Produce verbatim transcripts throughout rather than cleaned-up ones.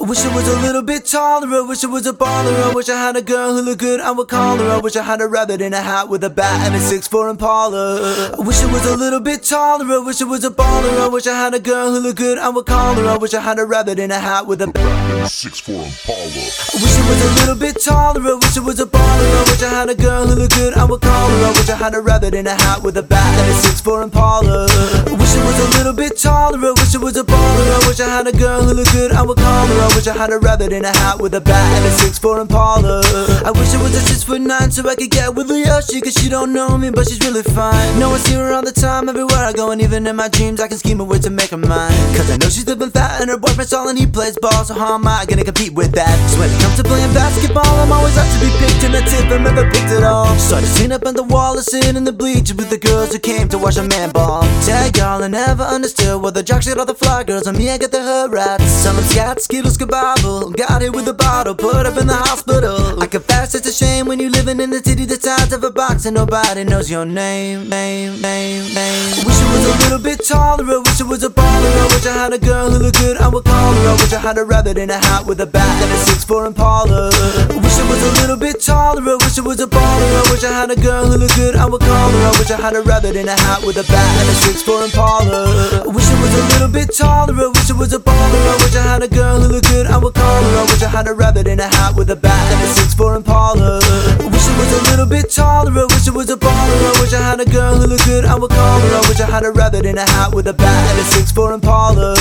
I wish I was a little bit taller, I wish I was a baller, I wish I had a girl who looked good, I would call her. I wish I had a rabbit in a hat with a bat and a six four Impala. I wish I was a little bit taller, I wish I was a baller, I wish I had a girl who looked good, I would call her. I wish I had a rabbit in a hat with a bat and a six four Impala. I wish I was a little bit taller, I wish I was a baller, I wish I had a girl who looked good, I would call her. I wish I had a rabbit in a hat with a bat and a six four Impala. I wish I was a little bit taller, I wish I was a baller, I wish I had a girl who looked good, I would call her. I wish I had a rabbit in a hat with a bat and a six four Impala. I wish I was a six foot nine so I could get with Yoshi, cause she don't know me but she's really fine. No, I see her all the time everywhere I go, and even in my dreams I can scheme a way to make her mine. Cause I know she's living fat and her boyfriend's tall and he plays ball, so how am I gonna compete with that? So when it comes to playing basketball, I'm always up to be picked, and that's if I've never picked it all. So I just seen up on the wall and sit in the bleachers with the girls who came to watch a man ball. Tag y'all, I never understood what the jock shit all the fly girls, on me I get the hood rats. Some of them scat, skittles, kabobble, got hit with a bottle, put up in the hospital. I confess it's a shame when you living in the city the size of a box and nobody knows your name, name, name, name. I wish I was a little bit taller, I wish I was a baller, I wish I had a girl who looked good, I would call her. I wish I had a rabbit in a hat with a bat and a six four Impala. I wish I was a little bit taller, I wish I was a baller, I wish I had a girl who looked good, I would call her. I wish I had a rabbit in a hat with a bat and a six four Impala. I wish I was a little bit taller, I wish I was a baller, I wish I had a girl who looked good, I would call her. I wish I had a rabbit in a hat with a bat and a six four Impala. I wish I was a little bit taller, I wish I was a baller, I wish I had a girl who looked good, I would call her. I wish I had a rabbit in a hat with a bat and a six four Impala.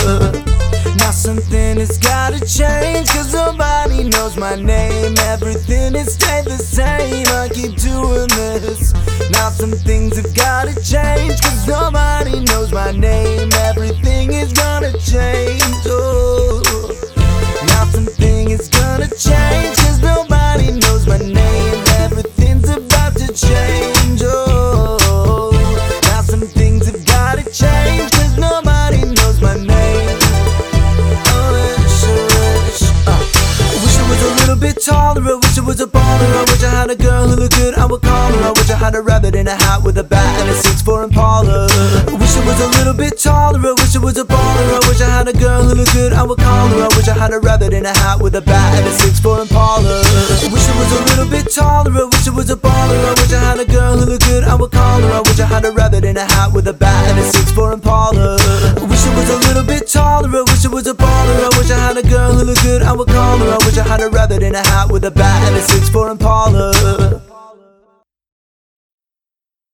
Now something has gotta change, cause nobody knows my name. Everything has stayed the same, I keep doing this. Now some things have gotta change, cause nobody knows my name. Everything is gonna change, oh. Now something is gonna change, cause nobody knows my name. Everything's about to change, oh. Now some things have gotta change, cause nobody knows my name. A little bit taller, I wish I was a baller, I wish I had a girl who looked good, I would call her. I wish I had a rabbit in a hat with a bat and a six four Impala. I wish I was a little bit taller, I wish I was a baller, I wish I had a girl who looked good, I would call her. I wish I had a rabbit in a hat with a bat and a six four Impala. I wish I was a little bit taller, I wish I was a baller, I wish I had a girl who looked good, I would call her. I wish I had a rabbit in a hat with a bat and a six four Impala. I wish I was a little bit taller, I wish I was a baller, I wish I had a girl who looked good, I would call her. I wish I had a rabbit in a hat with a bat and a six four Impala.